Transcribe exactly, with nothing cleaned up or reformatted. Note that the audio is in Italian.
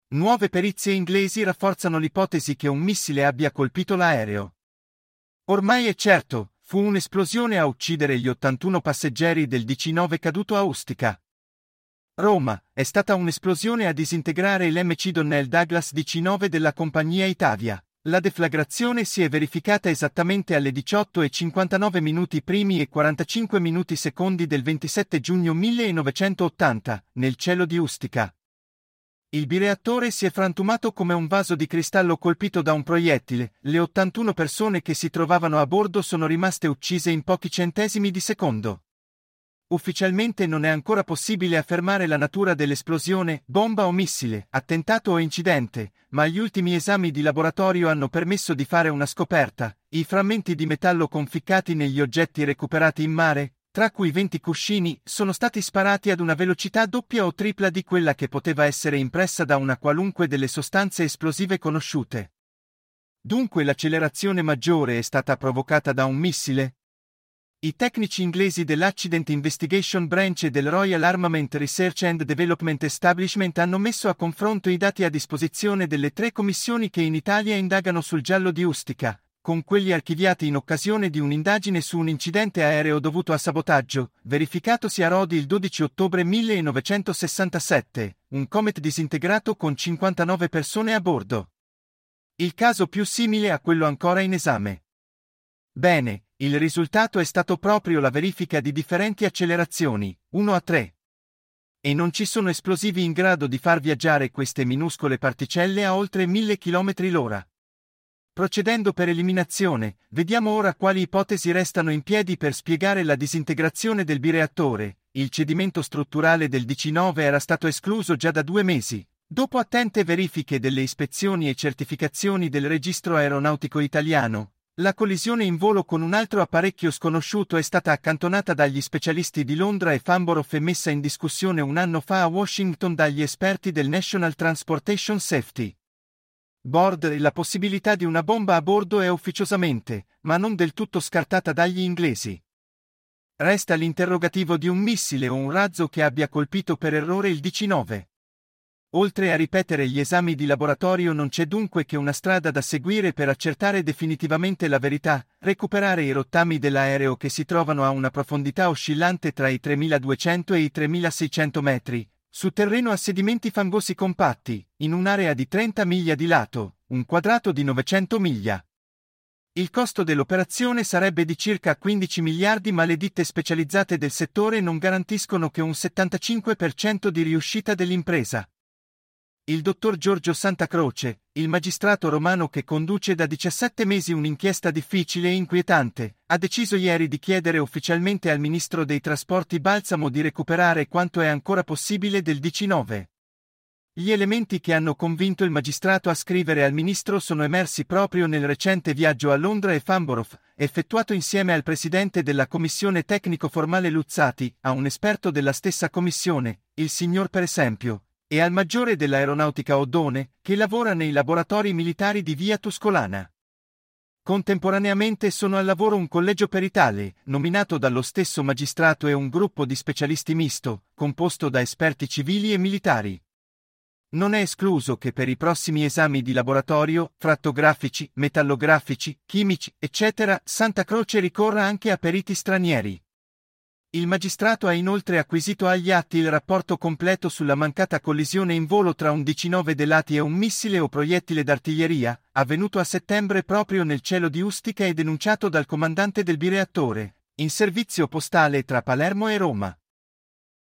Nuove perizie inglesi rafforzano l'ipotesi che un missile abbia colpito l'aereo. Ormai è certo, fu un'esplosione a uccidere gli ottantuno passeggeri del D C nove caduto a Ustica. Roma, è stata un'esplosione a disintegrare il M C Donnell Douglas D C nove della compagnia Itavia. La deflagrazione si è verificata esattamente alle diciotto e cinquantanove minuti primi e quarantacinque minuti secondi del ventisette giugno millenovecentottanta, nel cielo di Ustica. Il bireattore si è frantumato come un vaso di cristallo colpito da un proiettile. Le ottantuno persone che si trovavano a bordo sono rimaste uccise in pochi centesimi di secondo. Ufficialmente non è ancora possibile affermare la natura dell'esplosione, bomba o missile, attentato o incidente, ma gli ultimi esami di laboratorio hanno permesso di fare una scoperta: i frammenti di metallo conficcati negli oggetti recuperati in mare, tra cui venti cuscini, sono stati sparati ad una velocità doppia o tripla di quella che poteva essere impressa da una qualunque delle sostanze esplosive conosciute. Dunque l'accelerazione maggiore è stata provocata da un missile? I tecnici inglesi dell'Accident Investigation Branch e del Royal Armament Research and Development Establishment hanno messo a confronto i dati a disposizione delle tre commissioni che in Italia indagano sul giallo di Ustica, con quelli archiviati in occasione di un'indagine su un incidente aereo dovuto a sabotaggio, verificatosi a Rodi il dodici ottobre millenovecentosessantasette, un Comet disintegrato con cinquantanove persone a bordo. Il caso più simile a quello ancora in esame. Bene, il risultato è stato proprio la verifica di differenti accelerazioni, uno a tre. E non ci sono esplosivi in grado di far viaggiare queste minuscole particelle a oltre mille chilometri l'ora. Procedendo per eliminazione, vediamo ora quali ipotesi restano in piedi per spiegare la disintegrazione del bireattore. Il cedimento strutturale del D C nove era stato escluso già da due mesi. Dopo attente verifiche delle ispezioni e certificazioni del Registro Aeronautico Italiano, la collisione in volo con un altro apparecchio sconosciuto è stata accantonata dagli specialisti di Londra e Farnborough e messa in discussione un anno fa a Washington dagli esperti del National Transportation Safety Board e la possibilità di una bomba a bordo è ufficiosamente, ma non del tutto scartata dagli inglesi. Resta l'interrogativo di un missile o un razzo che abbia colpito per errore il D C nove. Oltre a ripetere gli esami di laboratorio non c'è dunque che una strada da seguire per accertare definitivamente la verità: recuperare i rottami dell'aereo che si trovano a una profondità oscillante tra i tremiladuecento e i tremilaseicento metri, su terreno a sedimenti fangosi compatti, in un'area di trenta miglia di lato, un quadrato di novecento miglia. Il costo dell'operazione sarebbe di circa quindici miliardi, ma le ditte specializzate del settore non garantiscono che un settantacinque per cento di riuscita dell'impresa. Il dottor Giorgio Santacroce, il magistrato romano che conduce da diciassette mesi un'inchiesta difficile e inquietante, ha deciso ieri di chiedere ufficialmente al ministro dei trasporti Balsamo di recuperare quanto è ancora possibile del D C nove. Gli elementi che hanno convinto il magistrato a scrivere al ministro sono emersi proprio nel recente viaggio a Londra e Farnborough, effettuato insieme al presidente della commissione tecnico-formale Luzzati, a un esperto della stessa commissione, il signor Per esempio, e al maggiore dell'aeronautica Oddone, che lavora nei laboratori militari di via Tuscolana. Contemporaneamente sono al lavoro un collegio peritale, nominato dallo stesso magistrato, e un gruppo di specialisti misto, composto da esperti civili e militari. Non è escluso che per i prossimi esami di laboratorio, frattografici, metallografici, chimici, eccetera, Santacroce ricorra anche a periti stranieri. Il magistrato ha inoltre acquisito agli atti il rapporto completo sulla mancata collisione in volo tra un D C nove Delati e un missile o proiettile d'artiglieria, avvenuto a settembre proprio nel cielo di Ustica e denunciato dal comandante del bireattore, in servizio postale tra Palermo e Roma.